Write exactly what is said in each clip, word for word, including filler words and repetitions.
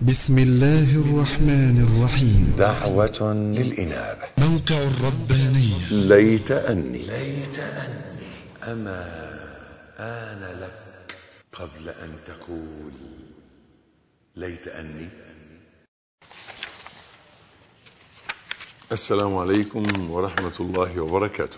بسم الله الرحمن الرحيم. دعوة للإنابة. موقع الربانية. ليت أني ليت أني أما آن لك قبل أن تقول ليت أني. السلام عليكم ورحمة الله وبركاته.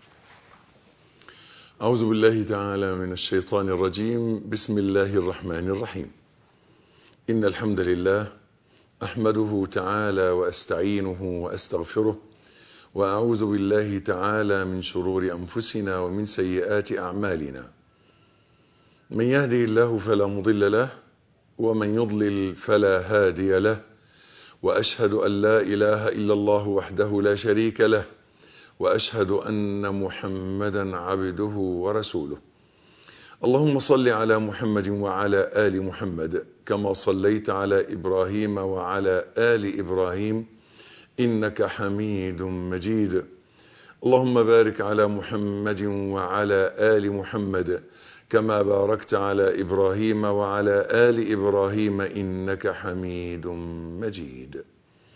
أعوذ بالله تعالى من الشيطان الرجيم. بسم الله الرحمن الرحيم. إن الحمد لله أحمده تعالى وأستعينه وأستغفره، وأعوذ بالله تعالى من شرور أنفسنا ومن سيئات أعمالنا. من يهده الله فلا مضل له، ومن يضلل فلا هادي له، وأشهد أن لا إله إلا الله وحده لا شريك له، وأشهد أن محمدا عبده ورسوله. اللهم صل على محمد وعلى آل محمد كما صليت على إبراهيم وعلى آل إبراهيم إنك حميد مجيد. اللهم بارك على محمد وعلى آل محمد كما باركت على إبراهيم وعلى آل إبراهيم إنك حميد مجيد.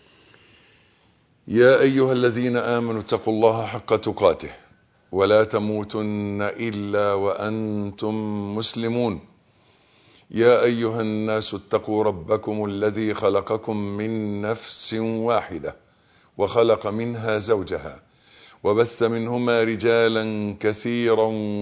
يا أيها الذين آمنوا اتقوا الله حق تقاته ولا تموتن إلا وأنتم مسلمون. يا أيها الناس اتقوا ربكم الذي خلقكم من نفس واحدة وخلق منها زوجها وبث منهما رجالا كثيرا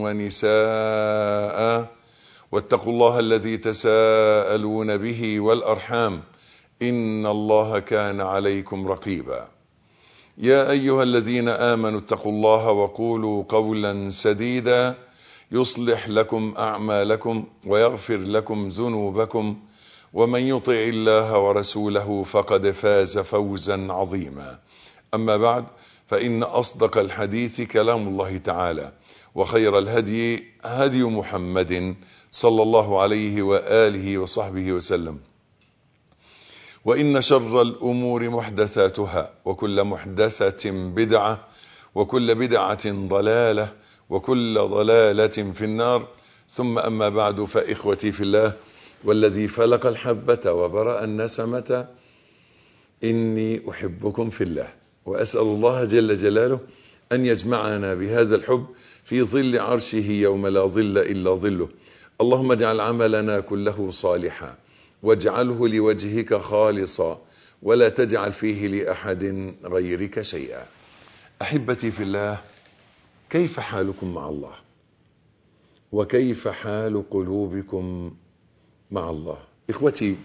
ونساء، واتقوا الله الذي تساءلون به والأرحام إن الله كان عليكم رقيبا. يا أيها الذين آمنوا اتقوا الله وقولوا قولا سديدا يصلح لكم أعمالكم ويغفر لكم ذنوبكم، ومن يطع الله ورسوله فقد فاز فوزا عظيما. أما بعد، فإن أصدق الحديث كلام الله تعالى، وخير الهدي هدي محمد صلى الله عليه وآله وصحبه وسلم، وإن شر الأمور محدثاتها، وكل محدثة بدعة، وكل بدعة ضلالة، وكل ضلالة في النار. ثم أما بعد، فإخوتي في الله والذي فلق الحبة وبرأ النسمة، إني أحبكم في الله، وأسأل الله جل جلاله أن يجمعنا بهذا الحب في ظل عرشه يوم لا ظل إلا ظله. اللهم اجعل عملنا كله صالحا، واجعله لوجهك خالصا، ولا تجعل فيه لأحد غيرك شيئا. أحبتي في الله، كيف حالكم مع الله؟ وكيف حال قلوبكم مع الله؟ إخوتي،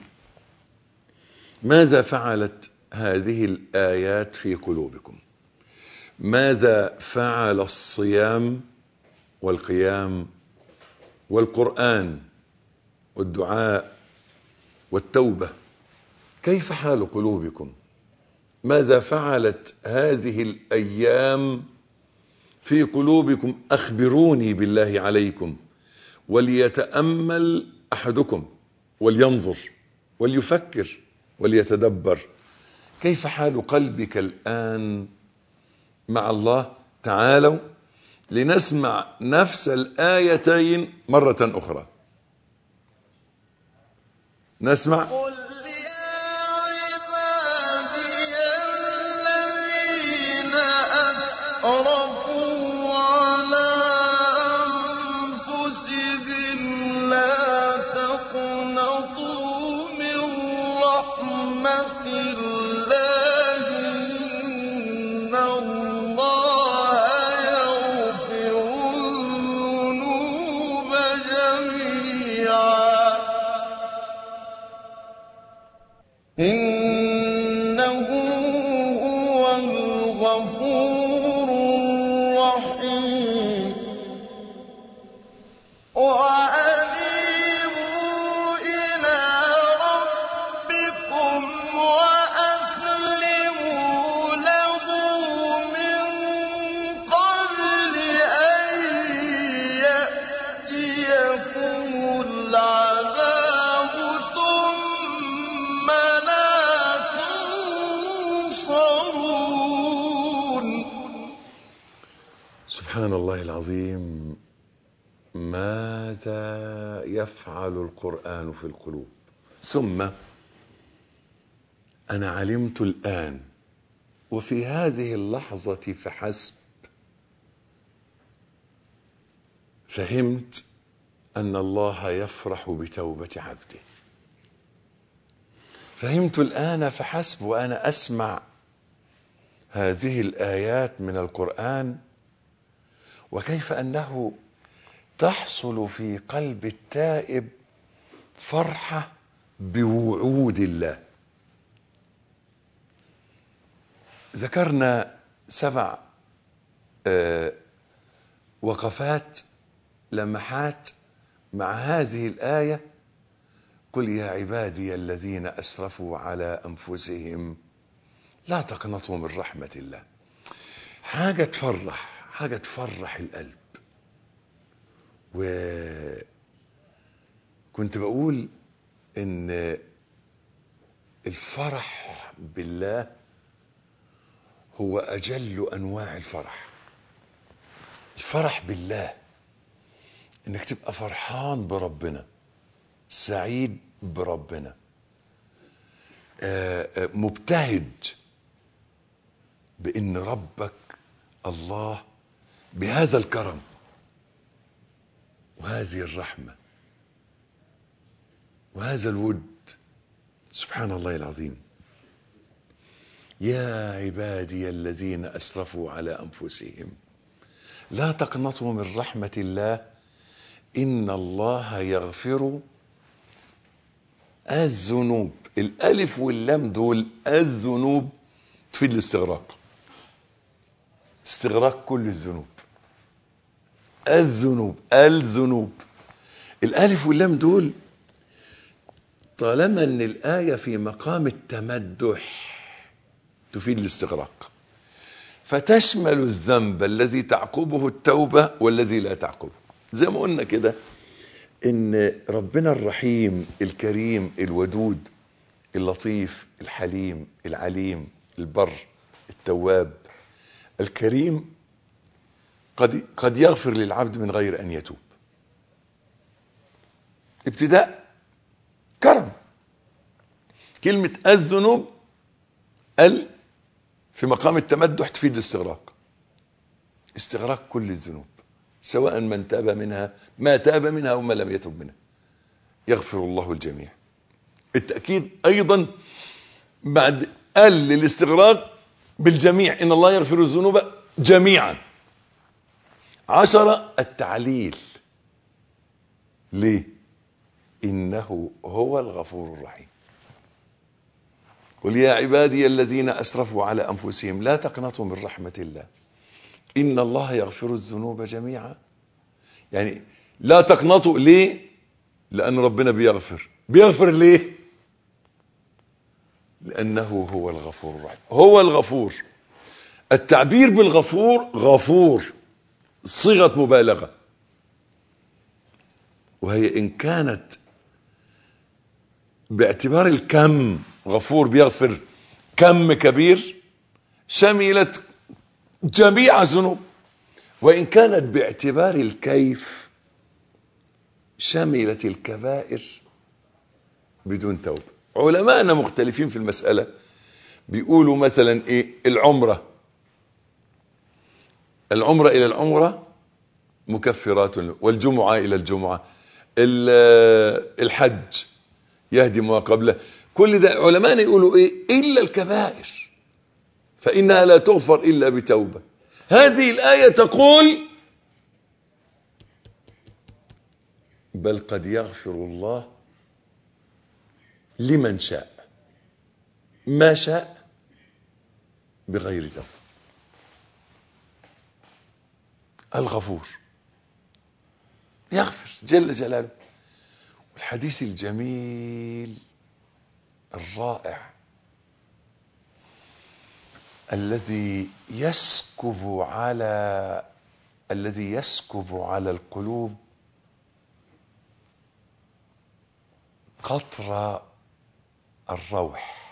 ماذا فعلت هذه الآيات في قلوبكم؟ ماذا فعل الصيام والقيام والقرآن والدعاء والتوبة؟ كيف حال قلوبكم؟ ماذا فعلت هذه الأيام في قلوبكم؟ أخبروني بالله عليكم، وليتأمل أحدكم ولينظر وليفكر وليتدبر. كيف حال قلبك الآن مع الله؟ تعالوا لنسمع نفس الآيتين مرة أخرى. نسمع. إنه هو الغفور الرحيم. وأنيبوا إلى ربكم وأسلموا له من قبل أن يأتيكم العذاب ثم لا تنصرون. سبحان الله العظيم. ماذا يفعل القرآن في القلوب؟ ثم أنا علمت الآن وفي هذه اللحظة فحسب فهمت أن الله يفرح بتوبة عبده. فهمت الآن فحسب وأنا أسمع هذه الآيات من القرآن وكيف أنه تحصل في قلب التائب فرحة بوعود الله. ذكرنا سبع آه وقفات لمحات مع هذه الآية: قل يا عبادي الذين أسرفوا على أنفسهم لا تقنطوا من رحمة الله. حاجة تفرح، حاجة تفرح القلب. وكنت بقول إن الفرح بالله هو أجل أنواع الفرح. الفرح بالله إنك تبقى فرحان بربنا، سعيد بربنا، مبتهج بأن ربك الله بهذا الكرم وهذه الرحمة وهذا الود. سبحان الله العظيم. يا عبادي الذين أسرفوا على أنفسهم لا تقنطوا من رحمة الله إن الله يغفر الذنوب. الألف واللام دول الذنوب تفيد الاستغراق، استغراق كل الذنوب. الذنوب الذنوب الألف واللام دول طالما أن الآية في مقام التمدح تفيد الاستغراق، فتشمل الذنب الذي تعقبه التوبة والذي لا تعقبه. زي ما قلنا كده ان ربنا الرحيم الكريم الودود اللطيف الحليم العليم البر التواب الكريم قد قد يغفر للعبد من غير ان يتوب. ابتداء كرم. كلمة الذنوب ال في مقام التمدح تفيد الاستغراق، استغراق كل الذنوب سواء من تاب منها ما تاب منها وما لم يتب منها، يغفر الله الجميع. التأكيد أيضا بعد ال للاستغراق بالجميع، إن الله يغفر الذنوب جميعا. عشرة التعليل. ليه؟ إنه هو الغفور الرحيم. قل يا عبادي الذين أسرفوا على أنفسهم لا تقنطوا من رحمة الله إن الله يغفر الذنوب جميعا. يعني لا تقنطوا. ليه؟ لأن ربنا بيغفر. بيغفر ليه؟ لأنه هو الغفور الرحيم. هو الغفور. التعبير بالغفور غفور صيغة مبالغة، وهي إن كانت باعتبار الكم غفور بيغفر كم كبير شملت جميع الذنوب، وإن كانت باعتبار الكيف شملت الكبائر بدون توبة. علماءنا مختلفين في المسألة. بيقولوا مثلا ايه العمرة العمرة إلى العمرة مكفرات، والجمعة إلى الجمعة، الحج يهدم ما قبله. كل ده علماءنا يقولوا ايه إلا الكبائر فإنها لا تغفر إلا بتوبة. هذه الآية تقول بل قد يغفر الله لمن شاء ما شاء بغير توبة. الغفور يغفر جل جلاله. والحديث الجميل الرائع الذي يسكب على الذي يسكب على القلوب قطر الروح: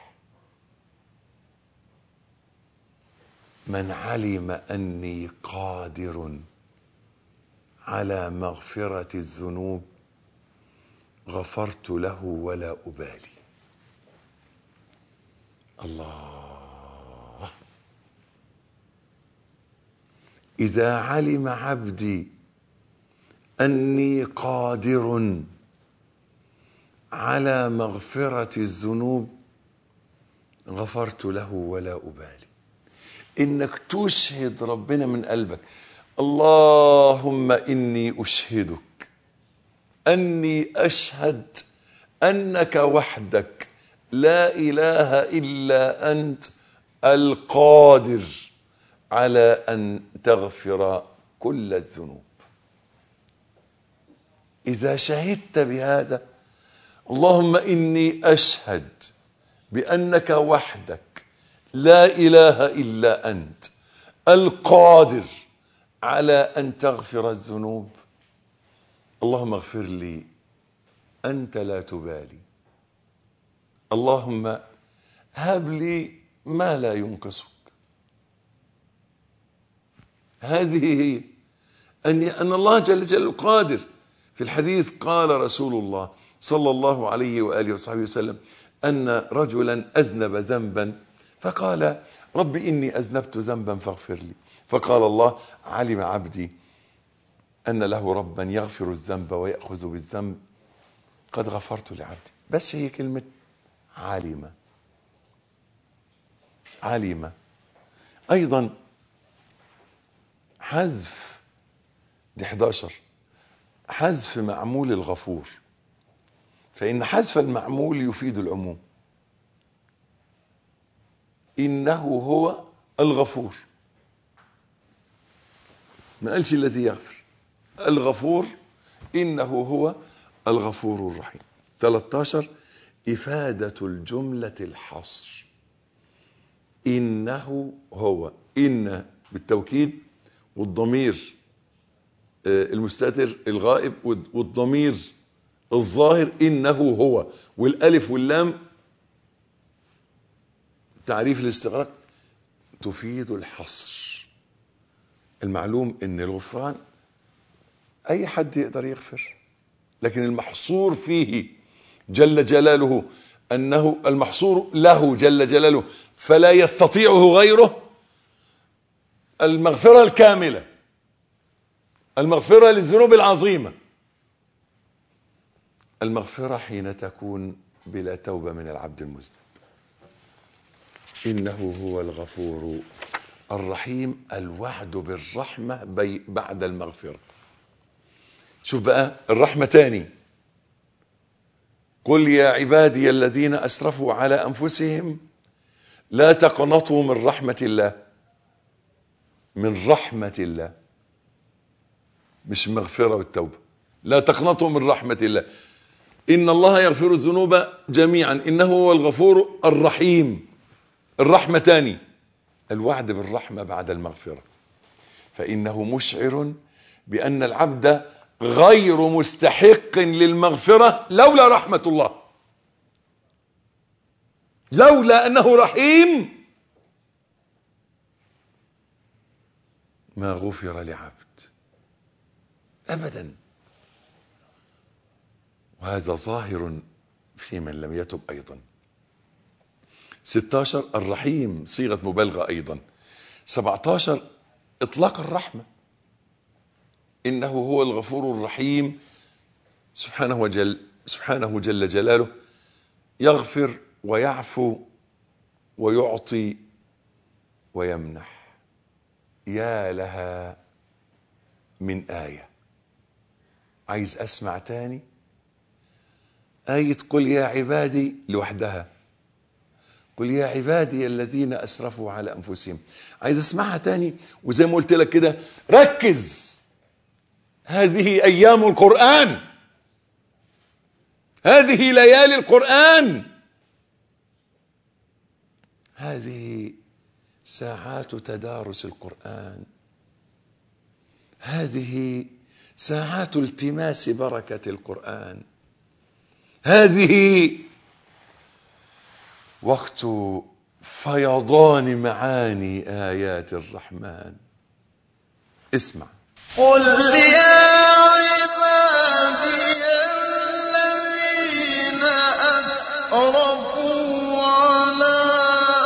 من علم أني قادر على مغفرة الذنوب غفرت له ولا أبالي. الله. إذا علم عبدي أني قادر على مغفرة الذنوب غفرت له ولا أبالي. إنك تشهد ربنا من قلبك، اللهم إني أشهدك أني أشهد أنك وحدك لا إله إلا أنت القادر على أن تغفر كل الذنوب. إذا شهدت بهذا، اللهم إني أشهد بأنك وحدك لا إله إلا أنت القادر على أن تغفر الذنوب، اللهم اغفر لي أنت لا تبالي، اللهم هب لي ما لا ينقصك. هذه هي أن أن الله جل جلاله قادر. في الحديث قال رسول الله صلى الله عليه وآله وصحبه وسلم أن رجلا أذنب ذنبا فقال رب إني أذنبت ذنبا فاغفر لي، فقال الله علم عبدي أن له ربا يغفر الذنب ويأخذ بالذنب قد غفرت لعبدي. بس هي كلمة علم. علم أيضا حذف، دي احد عشر، حذف معمول الغفور، فإن حذف المعمول يفيد العموم. إنه هو الغفور، ما قالش الذي يغفر، الغفور، إنه هو الغفور الرحيم. ثلاثة عشر إفادة الجملة الحصر، إنه هو، إن بالتوكيد والضمير المستتر الغائب والضمير الظاهر إنه هو، والألف واللام تعريف الاستغراق تفيد الحصر. المعلوم ان الغفران اي حد يقدر يغفر، لكن المحصور فيه جل جلاله انه المحصور له جل جلاله فلا يستطيعه غيره المغفرة الكاملة، المغفرة للذنوب العظيمة. المغفرة حين تكون بلا توبة من العبد المذنب. إنه هو الغفور الرحيم، الوعد بالرحمة بعد المغفرة. شوف بقى الرحمة تاني، قل يا عبادي الذين أسرفوا على أنفسهم لا تقنطوا من رحمة الله، من رحمة الله، مش مغفرة والتوبة. لا تقنطوا من رحمة الله، إن الله يغفر الذنوب جميعا إنه هو الغفور الرحيم. الرحمة تاني، الوعد بالرحمة بعد المغفرة، فإنه مشعر بأن العبد غير مستحق للمغفرة لولا رحمة الله، لولا أنه رحيم ما غفر لعبد أبدا. وهذا ظاهر في من لم يتب أيضا. ستة عشر الرحيم صيغة مبالغة أيضا. سبعة عشر إطلاق الرحمة، إنه هو الغفور الرحيم سبحانه وجل سبحانه جل جلاله، يغفر ويعفو ويعطي ويمنح. يا لها من آية. عايز أسمع تاني آية قل يا عبادي لوحدها، قل يا عبادي الذين أسرفوا على أنفسهم. عايز أسمعها تاني، وزي ما قلت لك كده ركز، هذه أيام القرآن، هذه ليالي القرآن، هذه ساعات تدارس القرآن، هذه ساعات التماس بركة القرآن، هذه وقت فيضان معاني آيات الرحمن. اسمع. قل يا عبادي الذين أسرفوا على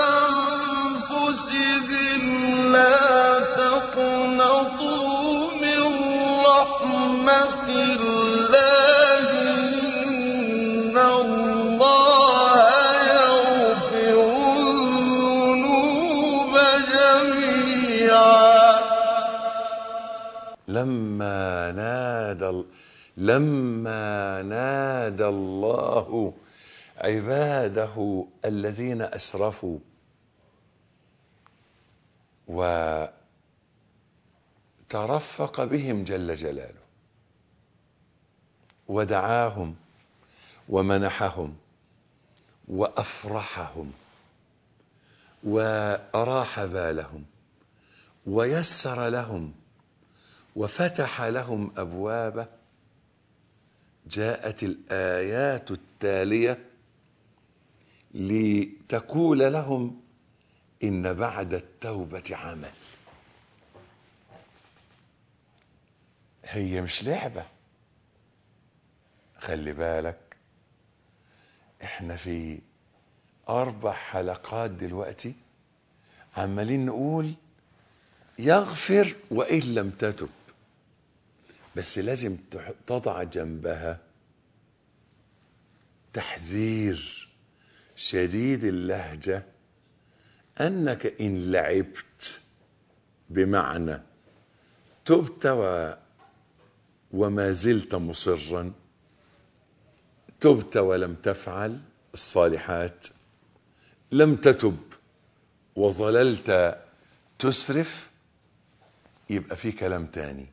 لما نادى لما نادى الله عباده الذين أسرفوا وترفق بهم جل جلاله ودعاهم ومنحهم وأفرحهم وأراح بالهم ويسر لهم وفتح لهم أبوابه، جاءت الآيات التالية لتقول لهم إن بعد التوبة عمل. هي مش لعبة، خلي بالك، احنا في أربع حلقات دلوقتي عمالين نقول يغفر وإن لم تتب، بس لازم تضع جنبها تحذير شديد اللهجة أنك إن لعبت، بمعنى تبت و وما زلت مصرا، تبت ولم تفعل الصالحات، لم تتب وظللت تسرف، يبقى في كلام تاني.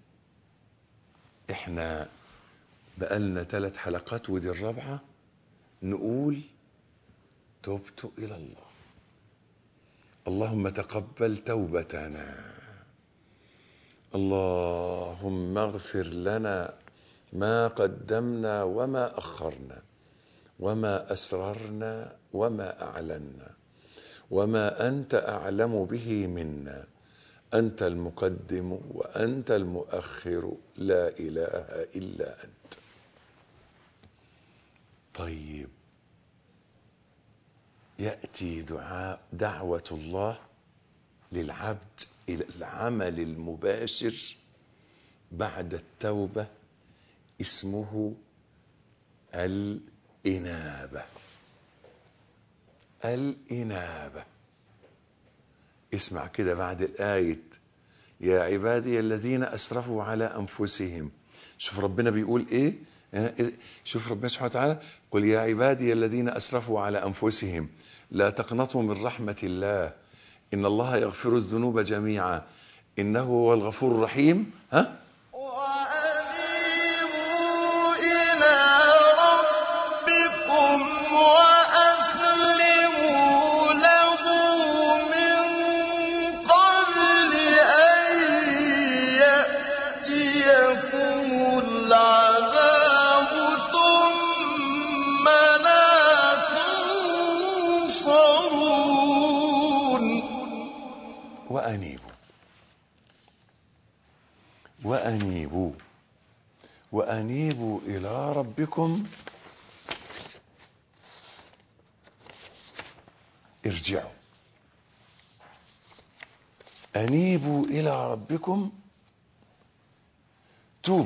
احنا بقالنا ثلاث حلقات ودي الرابعة نقول تبت إلى الله، اللهم تقبل توبتنا، اللهم اغفر لنا ما قدمنا وما أخرنا وما أسررنا وما أعلنا وما أنت أعلم به منا، أنت المقدم وأنت المؤخر، لا إله إلا أنت. طيب، يأتي دعاء دعوة الله للعبد إلى العمل المباشر بعد التوبة، اسمه الإنابة. الإنابة، اسمع كده بعد الآية يا عبادي الذين أسرفوا على أنفسهم. شوف ربنا بيقول إيه، شوف ربنا سبحانه وتعالى، قل يا عبادي الذين أسرفوا على أنفسهم لا تقنطوا من رحمة الله إن الله يغفر الذنوب جميعا إنه هو الغفور الرحيم. ها؟ وأنيبوا إلى ربكم وأسلموا له من قبل أن يأتيكم العذاب ثم لا تنصرون. وأنيبوا وأنيبوا وأنيبوا إلى ربكم، ارجعوا. أنيبوا إلى ربكم، توبوا.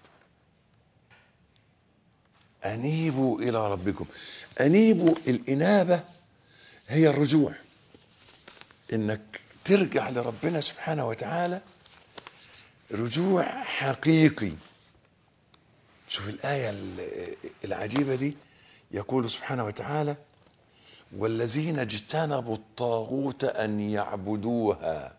أنيبوا إلى ربكم. أنيبوا، الإنابة هي الرجوع، إنك ترجع لربنا سبحانه وتعالى رجوع حقيقي. شوف الآية العجيبة دي، يقول سبحانه وتعالى والذين اجتنبوا الطاغوت أن يعبدوها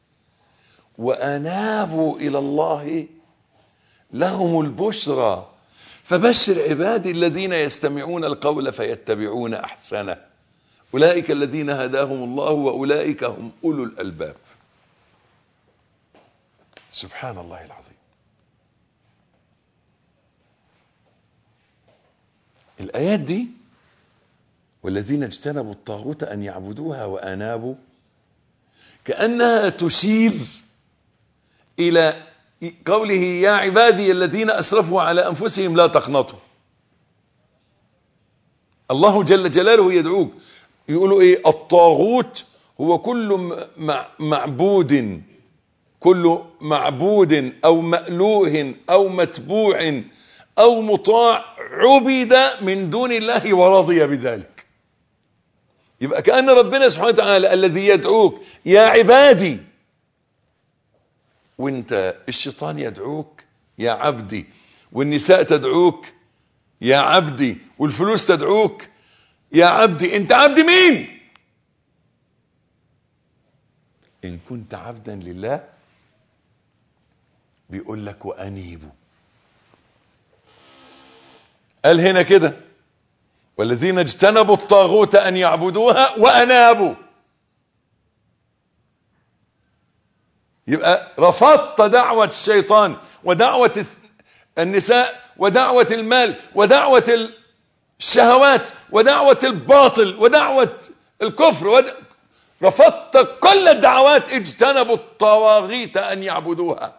وأنابوا إلى الله لهم البشرى فبشر عبادي الذين يستمعون القول فيتبعون أحسنه أولئك الذين هداهم الله وأولئك هم أولو الألباب. سبحان الله العظيم. الآيات دي والذين اجتنبوا الطاغوت أن يعبدوها وأنابوا، كأنها تشير إلى قوله يا عبادي الذين أسرفوا على أنفسهم لا تقنطوا. الله جل جلاله يدعوك، يقولوا إيه؟ الطاغوت هو كل معبود كل معبود أو مألوه أو متبوع أو مطاع عبد من دون الله ورضي بذلك. يبقى كأن ربنا سبحانه وتعالى الذي يدعوك يا عبادي وانت الشيطان يدعوك يا عبدي، والنساء تدعوك يا عبدي، والفلوس تدعوك يا عبدي، انت عبد مين؟ ان كنت عبدا لله بيقول لك وانيبوا. قال هنا كده والذين اجتنبوا الطاغوت ان يعبدوها وانابوا. يبقى رفضت دعوة الشيطان ودعوة النساء ودعوة المال ودعوة الشهوات ودعوة الباطل ودعوة الكفر ود... رفضت كل الدعوات. اجتنبوا الطواغيت ان يعبدوها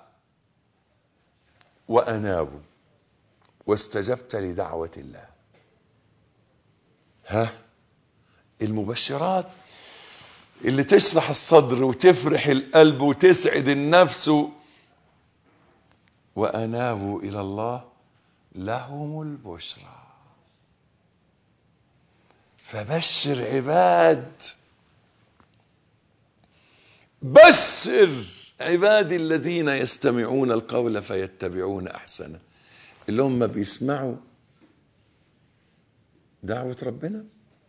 وانابوا واستجبت لدعوة الله. ها المبشرات اللي تشرح الصدر وتفرح القلب وتسعد النفس. وأنابوا إلى الله لهم البشرى. فبشر عباد، بشر عبادي الذين يستمعون القول فيتبعون أحسنه، اللي هم بيسمعوا دعوة ربنا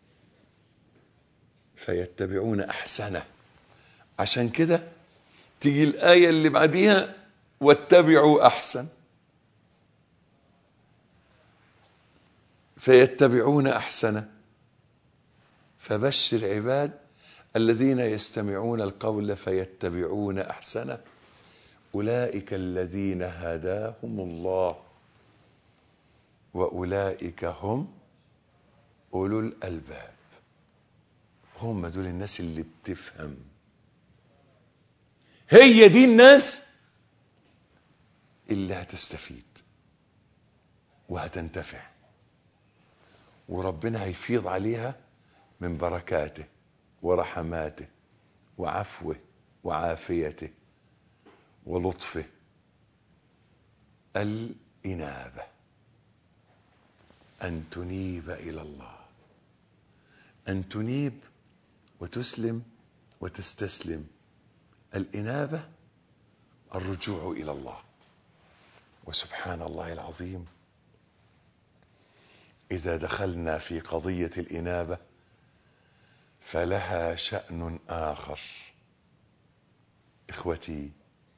فيتبعون أحسنه. عشان كده تيجي الآية اللي بعديها واتبعوا أحسن. فيتبعون أحسنه. فبشر عباد الذين يستمعون القول فيتبعون أحسنه أولئك الذين هداهم الله وأولئك هم أولو الألباب. هم دول الناس اللي بتفهم. هي دي الناس اللي هتستفيد وهتنتفع، وربنا هيفيض عليها من بركاته ورحماته وعفوه وعافيته ولطفه. الإنابة، أن تنيب إلى الله، أن تنيب وتسلم وتستسلم. الإنابة الرجوع إلى الله. وسبحان الله العظيم إذا دخلنا في قضية الإنابة فلها شأن آخر. إخوتي،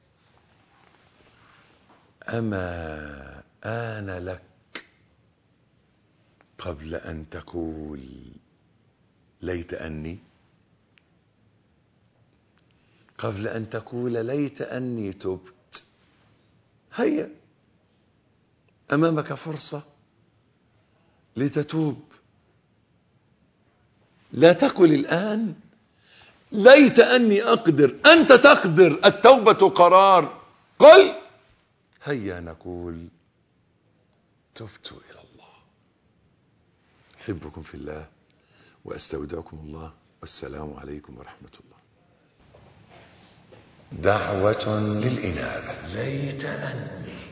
أما آن لك قبل أن تقول ليت أني، قبل أن تقول ليت أني تبت. هيا أمامك فرصة لتتوب. لا تقل الآن ليت أني أقدر. أنت تقدر، التوبة قرار. قل هيا نقول تبت إلى الله. أحبكم في الله وأستودعكم الله، والسلام عليكم ورحمة الله. دعوة للإنابة. ليت أني